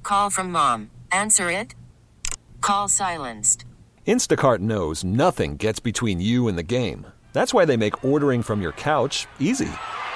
Call from mom. Answer it. Call silenced. Instacart knows nothing gets between you and the game. That's why they make ordering from your couch easy.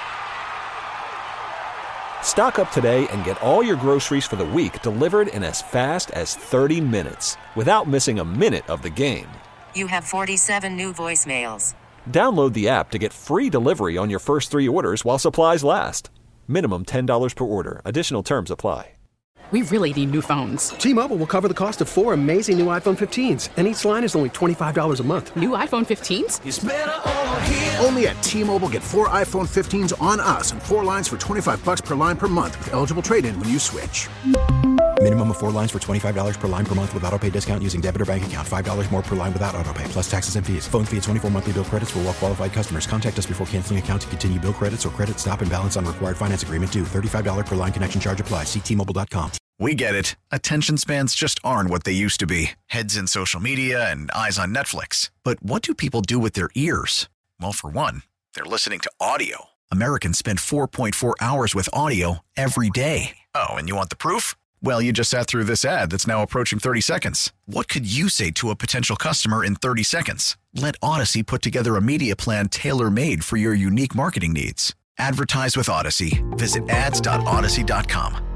Stock up today and get all your groceries for the week delivered in as fast as 30 minutes without missing a minute of the game. You have 47 new voicemails. Download the app to get free delivery on your first 3 orders while supplies last. Minimum $10 per order. Additional terms apply. We really need new phones. T-Mobile will cover the cost of 4 amazing new iPhone 15s, and each line is only $25 a month. New iPhone 15s? It's better over here. Only at T-Mobile, get 4 iPhone 15s on us and 4 lines for $25 per line per month with eligible trade-in when you switch. Minimum of 4 lines for $25 per line per month with auto pay discount using debit or bank account. $5 more per line without auto pay, plus taxes and fees. Phone fee at 24 monthly bill credits for well-qualified customers. Contact us before canceling account to continue bill credits or credit stop and balance on required finance agreement due. $35 per line connection charge applies. See T-Mobile.com. We get it. Attention spans just aren't what they used to be. Heads in social media and eyes on Netflix. But what do people do with their ears? Well, for one, they're listening to audio. Americans spend 4.4 hours with audio every day. Oh, and you want the proof? Well, you just sat through this ad that's now approaching 30 seconds. What could you say to a potential customer in 30 seconds? Let Odyssey put together a media plan tailor-made for your unique marketing needs. Advertise with Odyssey. Visit ads.odyssey.com.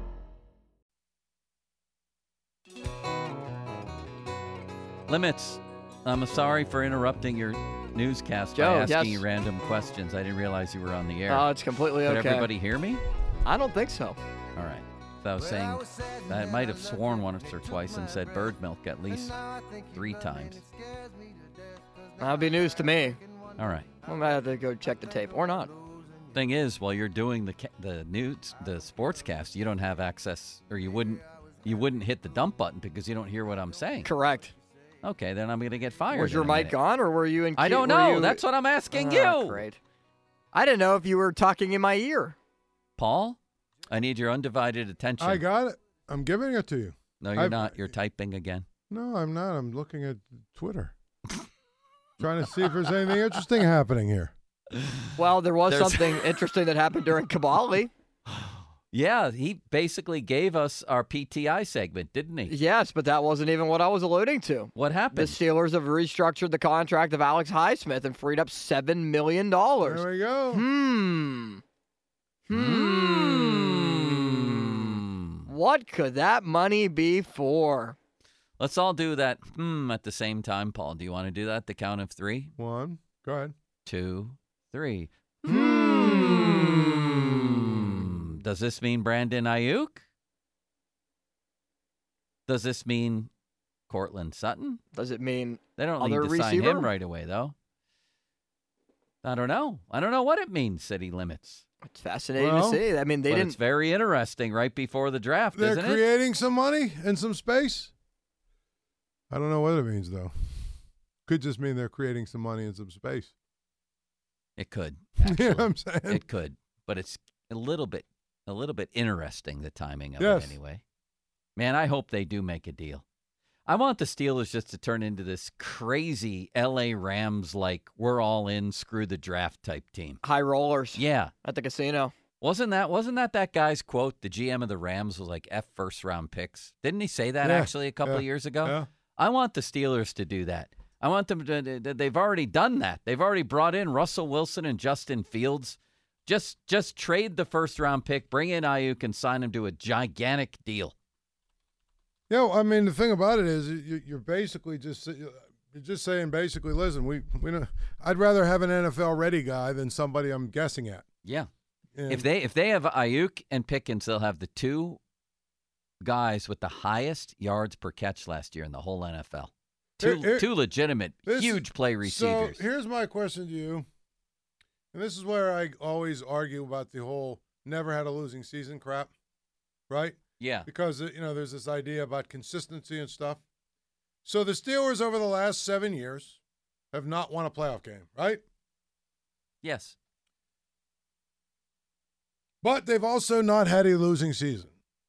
Limits, I'm sorry for interrupting your newscast by asking you random questions. I didn't realize you were on the air. Oh, it's completely okay. Did everybody hear me? I don't think so. All right. So I was saying I might have sworn once or twice and said bird milk at least 3 times. That'll be news to me. All right. I might have to go check the tape or not. Thing is, while you're doing the news, the sportscast, you don't have access, or you wouldn't hit the dump button because you don't hear what I'm saying. Correct. Okay, then I'm going to get fired. Was your mic on, or were you in? I don't know. That's what I'm asking you. Great. I didn't know if you were talking in my ear. Paul, I need your undivided attention. I got it. I'm giving it to you. No, you're not. You're typing again. No, I'm not. I'm looking at Twitter. Trying to see if there's anything interesting happening here. Well, there was something interesting that happened during Kabali. Yeah, he basically gave us our PTI segment, didn't he? Yes, but that wasn't even what I was alluding to. What happened? The Steelers have restructured the contract of Alex Highsmith and freed up $7 million. There we go. What could that money be for? Let's all do that at the same time, Paul. Do you want to do that at the count of 3? 1. Go ahead. 2, 3. Does this mean Brandon Ayuk? Does this mean Courtland Sutton? Does it mean they don't need other to receiver? Sign him right away, though? I don't know. I don't know what it means, city limits. It's fascinating to see. I mean, It's very interesting right before the draft, isn't it? They're creating some money and some space. I don't know what it means, though. Could just mean they're creating some money and some space. It could. You know what I'm saying? It could, but it's a little bit interesting, the timing of it anyway. Man, I hope they do make a deal. I want the Steelers just to turn into this crazy L.A. Rams, like, we're all in, screw the draft type team. High rollers. Yeah. At the casino. Wasn't that guy's quote? The GM of the Rams was like F first-round picks. Didn't he say that actually a couple of years ago? Yeah. I want the Steelers to do that. I want them to, they've already done that. They've already brought in Russell Wilson and Justin Fields. Just trade the first-round pick, bring in Ayuk, and sign him to a gigantic deal. Yeah, I mean, the thing about it is you're basically just saying, basically, listen, we don't, I'd rather have an NFL-ready guy than somebody I'm guessing at. Yeah. And If they have Ayuk and Pickens, they'll have the 2 guys with the highest yards per catch last year in the whole NFL. Two legitimate, huge play receivers. So here's my question to you. And this is where I always argue about the whole never had a losing season crap, right? Yeah. Because, there's this idea about consistency and stuff. So the Steelers over the last 7 years have not won a playoff game, right? Yes. But they've also not had a losing season.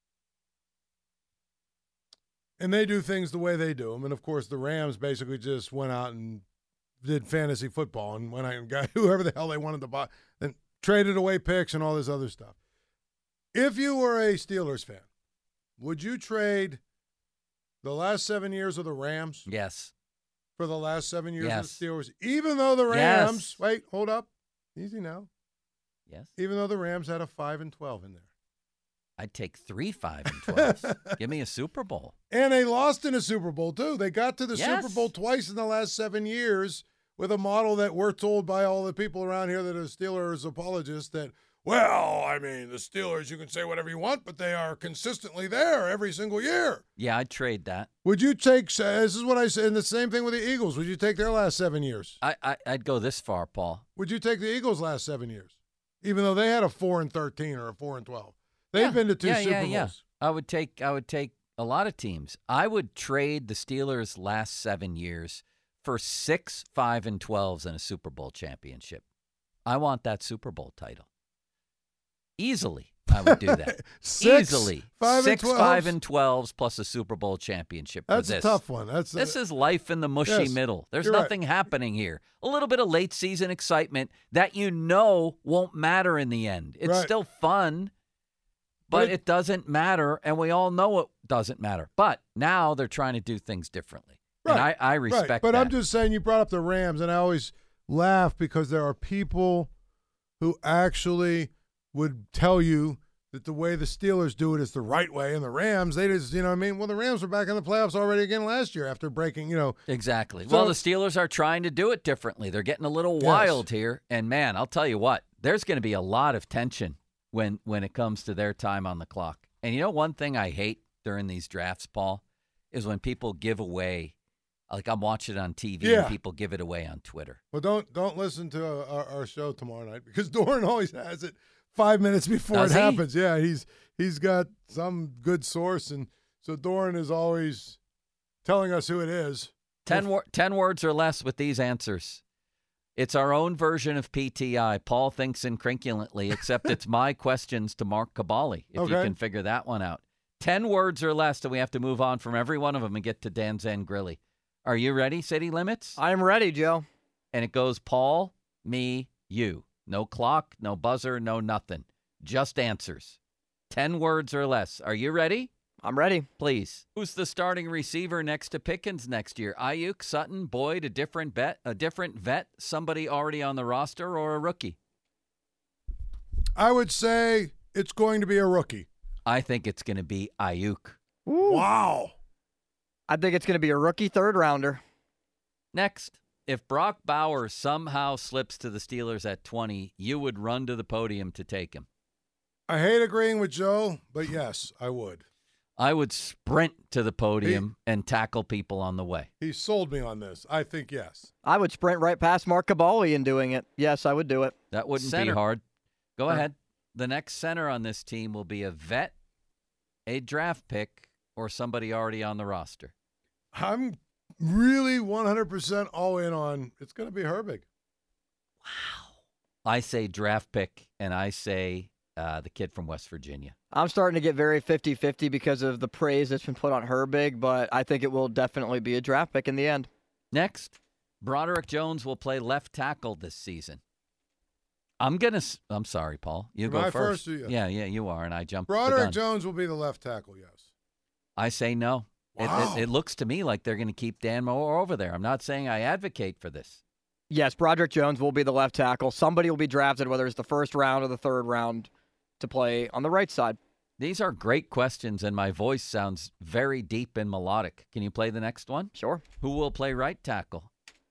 And they do things the way they do them. And, of course, the Rams basically just went out and did fantasy football and went out and got whoever the hell they wanted to buy and traded away picks and all this other stuff. If you were a Steelers fan would you trade the last 7 years of the Rams Yes. for the last 7 years Yes. of the Steelers? Even though the Rams, wait, hold up. Easy now. Yes. Even though the Rams had a 5-12 in there. I'd take 3 5-12s. Give me a Super Bowl. And they lost in a Super Bowl, too. They got to the Yes. Super Bowl twice in the last 7 years with a model that we're told by all the people around here that are Steelers apologists that, well, I mean, the Steelers, you can say whatever you want, but they are consistently there every single year. Yeah, I'd trade that. Would you take, this is what I said, and the same thing with the Eagles. Would you take their last 7 years? I'd go this far, Paul. Would you take the Eagles' last 7 years? Even though they had a 4-13 or a 4-12. They've been to two Super Bowls. Yeah. I would take a lot of teams. I would trade the Steelers' last 7 years for 6 5-12s and a Super Bowl championship. I want that Super Bowl title. Easily, I would do that. Easily. 6 5-12s plus a Super Bowl championship. That's a tough one. This is life in the mushy middle. There's nothing happening here. A little bit of late season excitement that won't matter in the end. It's still fun. But it doesn't matter, and we all know it doesn't matter. But now they're trying to do things differently. Right. And I respect that. But I'm just saying, you brought up the Rams, and I always laugh because there are people who actually would tell you that the way the Steelers do it is the right way, and the Rams, they just, you know what I mean? Well, the Rams were back in the playoffs already again last year after breaking, Exactly. So, well, the Steelers are trying to do it differently. They're getting a little wild here. And, man, I'll tell you what, there's going to be a lot of tension when it comes to their time on the clock. And one thing I hate during these drafts, Paul, is when people give away, like I'm watching it on TV and people give it away on Twitter. Well, don't listen to our show tomorrow night because Doran always has it 5 minutes before it happens. Yeah, he's got some good source, and so Doran is always telling us who it is. 10 words or less with these answers. It's our own version of PTI. Paul thinks incrinculantly, except it's my questions to Mark Cabali, if you can figure that one out. 10 words or less, and we have to move on from every one of them and get to Dan Zangrilli. Are you ready, City Limits? I am ready, Joe. And it goes Paul, me, you. No clock, no buzzer, no nothing. Just answers. 10 words or less. Are you ready? I'm ready. Please. Who's the starting receiver next to Pickens next year? Ayuk, Sutton, Boyd, a different vet, somebody already on the roster, or a rookie? I would say it's going to be a rookie. I think it's going to be Ayuk. Ooh. Wow. I think it's going to be a rookie third-rounder. Next, if Brock Bowers somehow slips to the Steelers at 20, you would run to the podium to take him. I hate agreeing with Joe, but yes, I would. I would sprint to the podium and tackle people on the way. He sold me on this. I think yes. I would sprint right past Mark Cabali in doing it. Yes, I would do it. That wouldn't be hard. Go ahead. The next center on this team will be a vet, a draft pick, or somebody already on the roster. I'm really 100% all in on it's going to be Herbig. Wow. I say draft pick, and I say the kid from West Virginia. I'm starting to get very 50-50 because of the praise that's been put on Herbig, but I think it will definitely be a draft pick in the end. Next, Broderick Jones will play left tackle this season. I'm sorry, Paul. You go first. Yeah, you are, and I jumped the gun. Broderick Jones will be the left tackle, yes. I say no. Wow. It looks to me like they're going to keep Dan Moore over there. I'm not saying I advocate for this. Yes, Broderick Jones will be the left tackle. Somebody will be drafted, whether it's the first round or the third round, to play on the right side. These are great questions, and my voice sounds very deep and melodic. Can you play the next one? Sure. Who will play right tackle?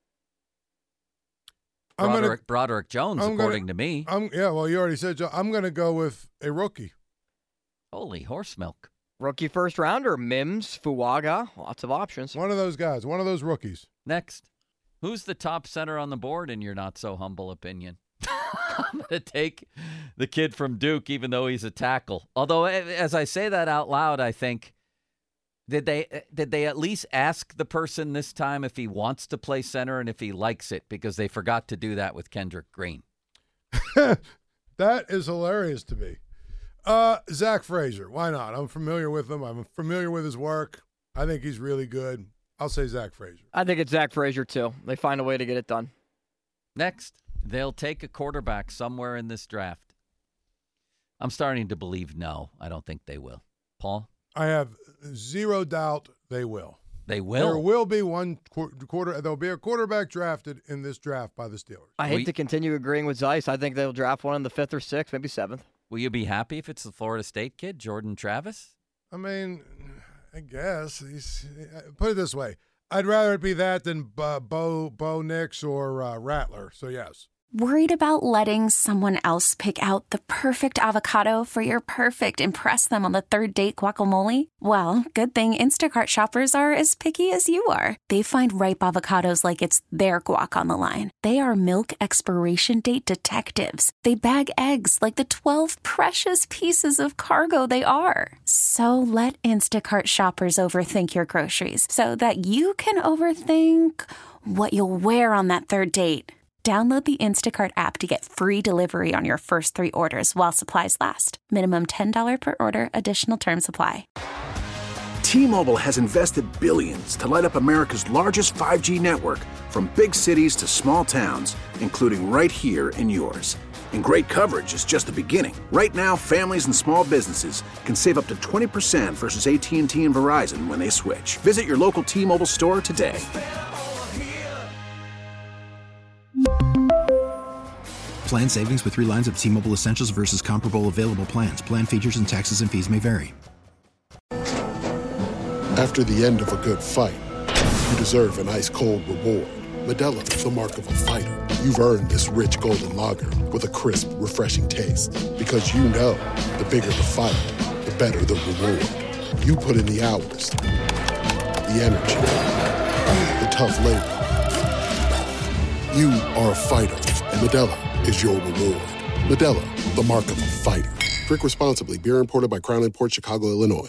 Broderick Jones, according to me. Well, you already said, Joe. I'm going to go with a rookie. Holy horse milk. Rookie first rounder, Mims, Fuaga, lots of options. One of those guys, one of those rookies. Next, who's the top center on the board in your not so humble opinion? I'm going to take the kid from Duke, even though he's a tackle. Although, as I say that out loud, I think, did they at least ask the person this time if he wants to play center and if he likes it? Because they forgot to do that with Kendrick Green. That is hilarious to me. Zach Frazier. Why not? I'm familiar with him. I'm familiar with his work. I think he's really good. I'll say Zach Frazier. I think it's Zach Frazier, too. They find a way to get it done. Next, they'll take a quarterback somewhere in this draft. I'm starting to believe no. I don't think they will. Paul? I have zero doubt they will. They will. There will be one quarter. There'll be a quarterback drafted in this draft by the Steelers. I hate to continue agreeing with Zeiss. I think they'll draft one in the 5th or 6th, maybe 7th. Will you be happy if it's the Florida State kid, Jordan Travis? I mean, I guess. Put it this way. I'd rather it be that than Bo Nix or Rattler. So, yes. Worried about letting someone else pick out the perfect avocado for your perfect impress them on the third date guacamole? Well, good thing Instacart shoppers are as picky as you are. They find ripe avocados like it's their guac on the line. They are milk expiration date detectives. They bag eggs like the 12 precious pieces of cargo they are. So let Instacart shoppers overthink your groceries so that you can overthink what you'll wear on that third date. Download the Instacart app to get free delivery on your first 3 orders while supplies last. Minimum $10 per order. Additional terms apply. T-Mobile has invested billions to light up America's largest 5G network, from big cities to small towns, including right here in yours. And great coverage is just the beginning. Right now, families and small businesses can save up to 20% versus AT&T and Verizon when they switch. Visit your local T-Mobile store today. Plan savings with 3 lines of T-Mobile Essentials versus comparable available plans. Plan features and taxes and fees may vary. After the end of a good fight, you deserve an ice-cold reward. Modelo is the mark of a fighter. You've earned this rich golden lager with a crisp, refreshing taste. Because you know, the bigger the fight, the better the reward. You put in the hours, the energy, the tough labor. You are a fighter, and Modelo is your reward. Modelo, the mark of a fighter. Drink responsibly. Beer imported by Crown Imports, Chicago, Illinois.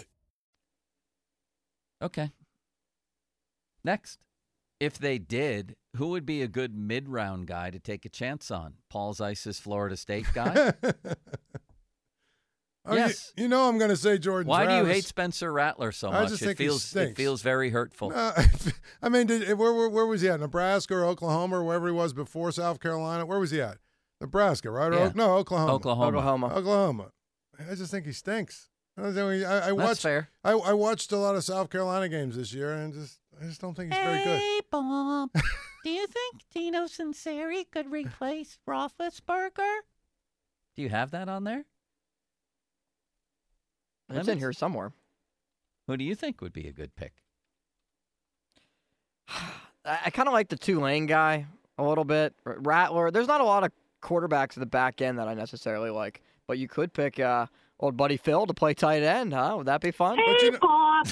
Okay. Next. If they did, who would be a good mid-round guy to take a chance on? Paul Zeiss's Florida State guy? Yes. You know I'm going to say Jordan Why Travis. do you hate Spencer Rattler so much? I just think it feels very hurtful. I mean, where was he at? Nebraska or Oklahoma or wherever he was before South Carolina? Where was he at? Nebraska, right? Yeah. No, Oklahoma. Oklahoma. I just think he stinks. That's fair. I watched a lot of South Carolina games this year, and I just don't think he's very good. Hey, Bob, do you think Dino Sunseri could replace Roethlisberger? Do you have that on there? It's in here somewhere. Who do you think would be a good pick? I kind of like the Tulane guy a little bit. Rattler. There's not a lot of quarterbacks at the back end that I necessarily like, but you could pick old buddy Phil to play tight end, huh? Would that be fun? Hey, Bob.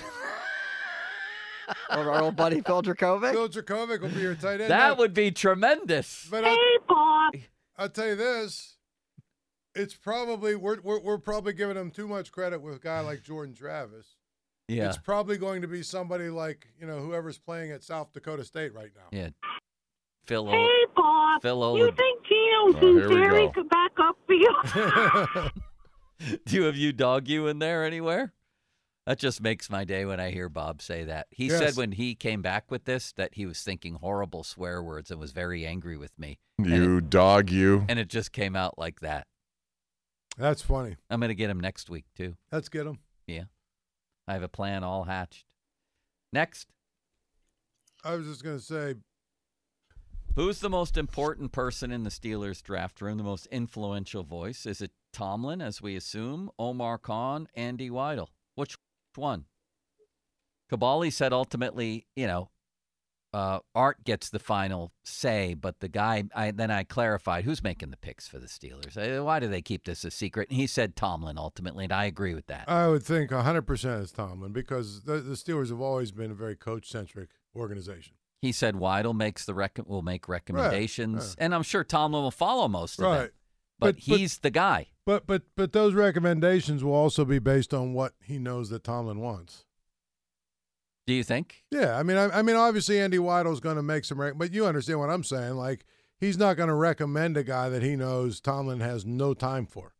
Our old buddy Phil Dracovic. Phil Dracovic will be your tight end. That would be tremendous. But hey, Bob. I'll tell you this. It's probably we're probably giving him too much credit with a guy like Jordan Travis. Yeah. It's probably going to be somebody like, whoever's playing at South Dakota State right now. Yeah. Phil. Hey, Bob. Phil. You think Dino Sunseri could back up for you? Do you dog you in there anywhere? That just makes my day when I hear Bob say that. He said when he came back with this that he was thinking horrible swear words and was very angry with me. You. And it just came out like that. That's funny. I'm going to get him next week, too. Let's get him. Yeah. I have a plan all hatched. Next. I was just going to say. Who's the most important person in the Steelers draft room, the most influential voice? Is it Tomlin, as we assume, Omar Khan, Andy Weidel? Which one? Kabali said ultimately, Art gets the final say, but the guy, I clarified, who's making the picks for the Steelers? Why do they keep this a secret? And he said Tomlin ultimately, and I agree with that. I would think 100% is Tomlin because the Steelers have always been a very coach-centric organization. He said Weidel will make recommendations, right. And I'm sure Tomlin will follow most of them. Right. But he's the guy. But those recommendations will also be based on what he knows that Tomlin wants. Do you think? Yeah, I mean, obviously Andy Weidel's going to make some, but you understand what I'm saying. Like, he's not going to recommend a guy that he knows Tomlin has no time for.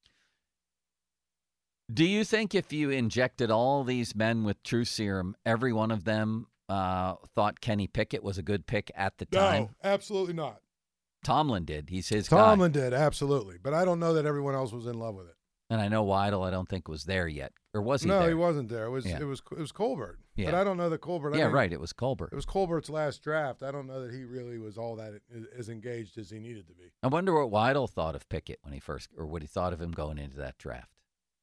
Do you think if you injected all these men with True Serum, every one of them thought Kenny Pickett was a good pick at the time? No, absolutely not. Tomlin did. He's his guy. Tomlin did, absolutely. But I don't know that everyone else was in love with it. And I know Weidel, I don't think was there yet, or was he? No, there? he wasn't there. It was Colbert. Yeah. But I don't know that Colbert. Yeah, right. It was Colbert. It was Colbert's last draft. I don't know that he really was all that as engaged as he needed to be. I wonder what Weidel thought of Pickett when he first, or what he thought of him going into that draft.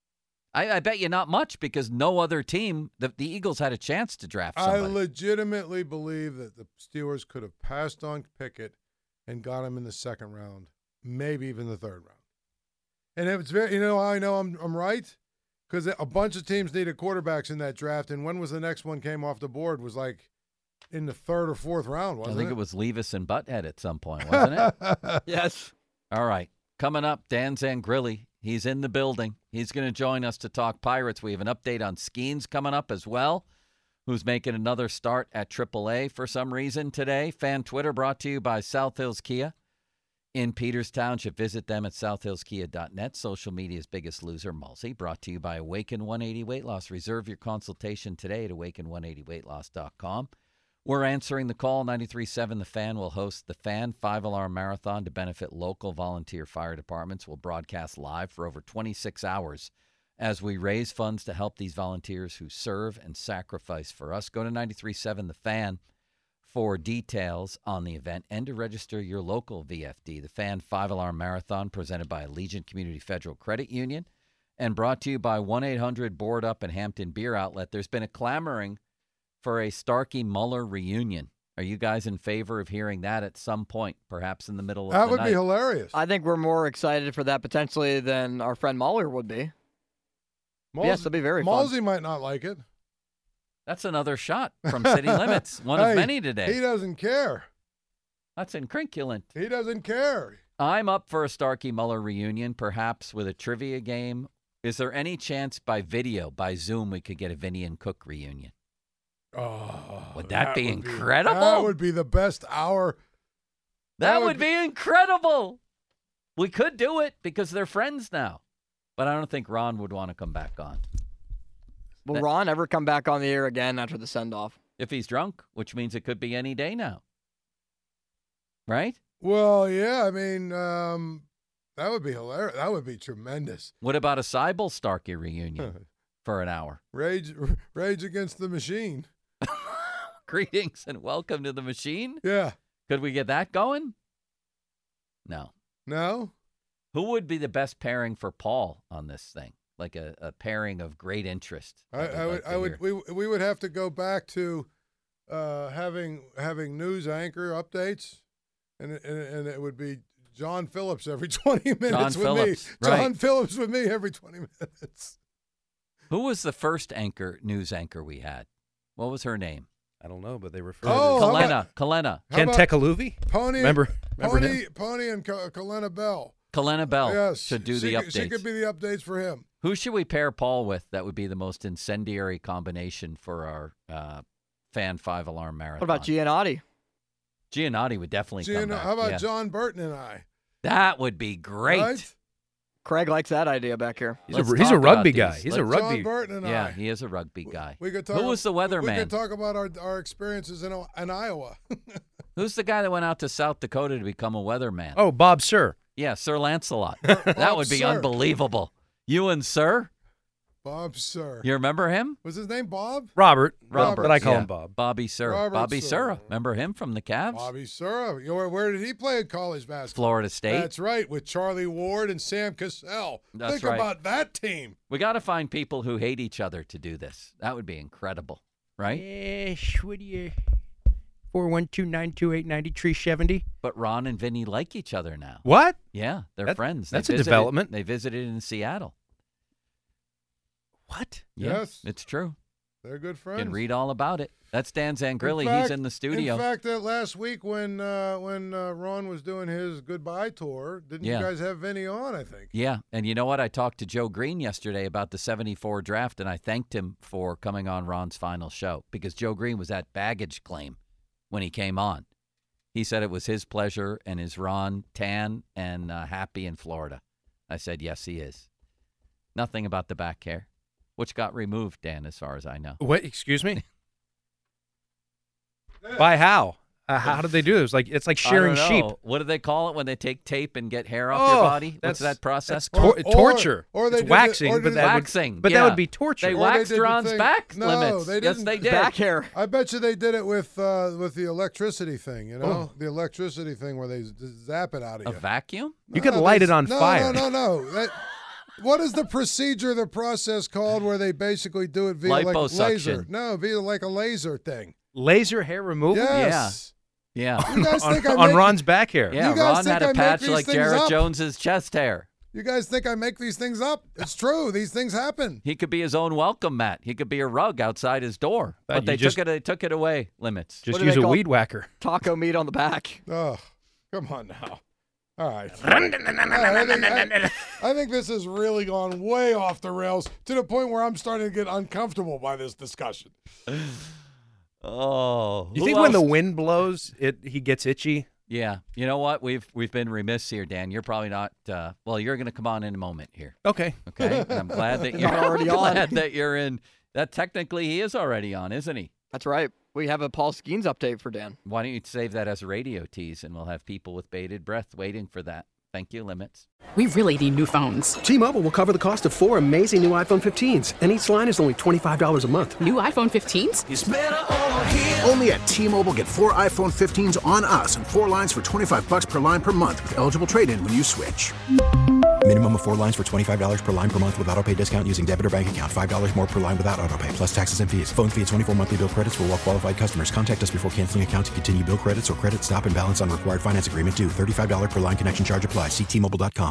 I bet you not much, because no other team, the Eagles had a chance to draft somebody. I legitimately believe that the Steelers could have passed on Pickett and got him in the second round, maybe even the third round. And it's very, you know how I know I'm right? Because a bunch of teams needed quarterbacks in that draft, and when was the next one came off the board? Was like in the third or fourth round, wasn't it? I think it was Levis and Butthead at some point, wasn't it? Yes. All right. Coming up, Dan Zangrilli. He's in the building. He's going to join us to talk Pirates. We have an update on Skeens coming up as well, who's making another start at AAA for some reason today. Fan Twitter brought to you by South Hills Kia in Peters Township. Visit them at southhillskia.net. Social media's biggest loser, Mulsey. Brought to you by Awaken 180 Weight Loss. Reserve your consultation today at awaken180weightloss.com. We're answering the call. 93.7 The Fan will host the Fan 5-Alarm Marathon to benefit local volunteer fire departments. We'll broadcast live for over 26 hours as we raise funds to help these volunteers who serve and sacrifice for us. Go to 93.7 The Fan for details on the event and to register your local VFD. The Fan 5-Alarm Marathon, presented by Allegiant Community Federal Credit Union and brought to you by 1-800-BOARD-UP and Hampton Beer Outlet. There's been a clamoring for a Starkey-Muller reunion. Are you guys in favor of hearing that at some point, perhaps in the middle of the night? That would be hilarious. I think we're more excited for that potentially than our friend Muller would be. Yes, that'd be very fun. Malsey might not like it. That's another shot from City Limits. One of many today. He doesn't care. That's incrinculant. He doesn't care. I'm up for a Starkey-Muller reunion, perhaps with a trivia game. Is there any chance by video, by Zoom, we could get a Vinny and Cook reunion? Oh, would that be incredible? That would be the best hour. That would be incredible. We could do it because they're friends now. But I don't think Ron would want to come back on. Will Ron ever come back on the air again after the send-off? If he's drunk, which means it could be any day now. Right? Well, yeah. I mean, that would be hilarious. That would be tremendous. What about a Seibel Starkey reunion for an hour? Rage Against the Machine. Greetings and welcome to the machine. Yeah. Could we get that going? No. No? Who would be the best pairing for Paul on this thing? Like a pairing of great interest. We would have to go back to having news anchor updates, and it would be John Phillips every 20 minutes me. John Phillips with me every 20 minutes. Who was the first news anchor we had? What was her name? I don't know, but they refer to Kalena. Ken Tekaluvi? Pony. Remember Pony, him? Pony and Kalena Bell. Kalena Bell yes, should do the updates. She could be the updates for him. Who should we pair Paul with? That would be the most incendiary combination for our Fan 5-Alarm Marathon. What about Giannotti? Giannotti would definitely come back. How about John Burton and I? That would be great. Right? Craig likes that idea back here. He's a rugby guy. He's a rugby. John Burton and yeah, I. he is a rugby guy. We could talk. Who was the weatherman? We could talk about our experiences in Iowa. Who's the guy that went out to South Dakota to become a weatherman? Oh, Bob Sir. Yeah, Sir Lancelot. That would be unbelievable. You and Sir? Bob Sir. You remember him? Was his name Bob? Robert. But I call him Bob. Bobby Sir. Bobby Sura. Remember him from the Cavs? Bobby Sura. Where did he play in college basketball? Florida State. That's right, with Charlie Ward and Sam Cassell. Think about that team. We got to find people who hate each other to do this. That would be incredible, right? Yes, what do you... 412-928-9370. But Ron and Vinny like each other now. What? Yeah, they're friends. That's a development. They visited in Seattle. What? Yeah, yes. It's true. They're good friends. You can read all about it. That's Dan Zangrilli. He's in the studio. In fact, that last week when Ron was doing his goodbye tour, didn't you guys have Vinny on, I think? Yeah, and you know what? I talked to Joe Green yesterday about the 74 draft, and I thanked him for coming on Ron's final show because Joe Green was at baggage claim when he came on. He said it was his pleasure, and is Ron tan and happy in Florida? I said, yes, he is. Nothing about the back hair, which got removed, Dan, as far as I know. What? Excuse me? By how? How did they do this? It's like I shearing don't sheep. know. What do they call it when they take tape and get hair off your body? What's that process That's called? torture. Or they it's did waxing, it, or but did that waxing. would, but yeah. that would be torture. They Or waxed did the Ron's thing- back No, limits. they Yes, didn't. they did. Back hair. I bet you they did it with the electricity thing. You know, the electricity thing where they zap it out of A you. vacuum? You could light it on no, fire. No. What is the procedure, the process called where they basically do it via like Liposuction. laser? No, via like a laser thing. Laser hair removal? Yes. Yeah. You guys think on Ron's back hair. Yeah, You guys Ron think had I a make patch these like things Jarrett up? Jones's chest hair. You guys think I make these things up? It's true. These things happen. He could be his own welcome mat. He could be a rug outside his door. But they took it away. Limits. Just use a weed whacker. Taco meat on the back. Oh, come on now. All right. I think this has really gone way off the rails to the point where I'm starting to get uncomfortable by this discussion. Oh. You think when the wind blows, he gets itchy? Yeah. You know what? We've been remiss here, Dan. You're probably not. Well, you're going to come on in a moment here. Okay. Okay. And I'm glad that You're you're already on. glad that you're in. That technically he is already on, isn't he? That's right. We have a Paul Skeens update for Dan. Why don't you save that as a radio tease, and we'll have people with bated breath waiting for that. Thank you, Limits. We really need new phones. T-Mobile will cover the cost of 4 amazing new iPhone 15s, and each line is only $25 a month. New iPhone 15s? It's better over here. Only at T-Mobile, get 4 iPhone 15s on us and 4 lines for $25 per line per month with eligible trade-in when you switch. Minimum of 4 lines for $25 per line per month with autopay discount using debit or bank account. $5 more per line without autopay, plus taxes and fees. Phone fee at 24 monthly bill credits for well-qualified customers. Contact us before canceling account to continue bill credits or credit stop and balance on required finance agreement due. $35 per line connection charge applies. See T-Mobile.com.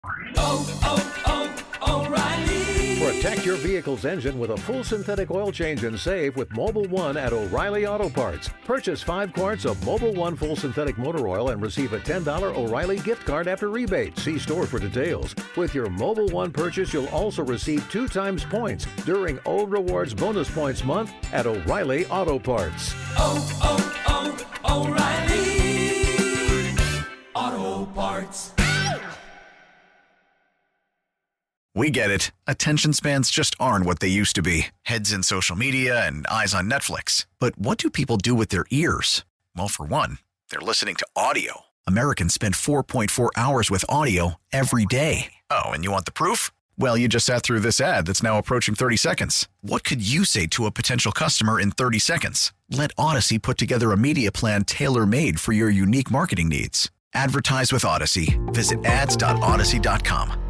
O'Reilly. Protect your vehicle's engine with a full synthetic oil change and save with Mobile One at O'Reilly Auto Parts. Purchase 5 quarts of Mobile One full synthetic motor oil and receive a $10 O'Reilly gift card after rebate. See store for details. With your Mobile One purchase, you'll also receive 2 times points during O Rewards Bonus Points Month at O'Reilly Auto Parts. O'Reilly Auto Parts. We get it. Attention spans just aren't what they used to be. Heads in social media and eyes on Netflix. But what do people do with their ears? Well, for one, they're listening to audio. Americans spend 4.4 hours with audio every day. Oh, and you want the proof? Well, you just sat through this ad that's now approaching 30 seconds. What could you say to a potential customer in 30 seconds? Let Odyssey put together a media plan tailor-made for your unique marketing needs. Advertise with Odyssey. Visit ads.odyssey.com.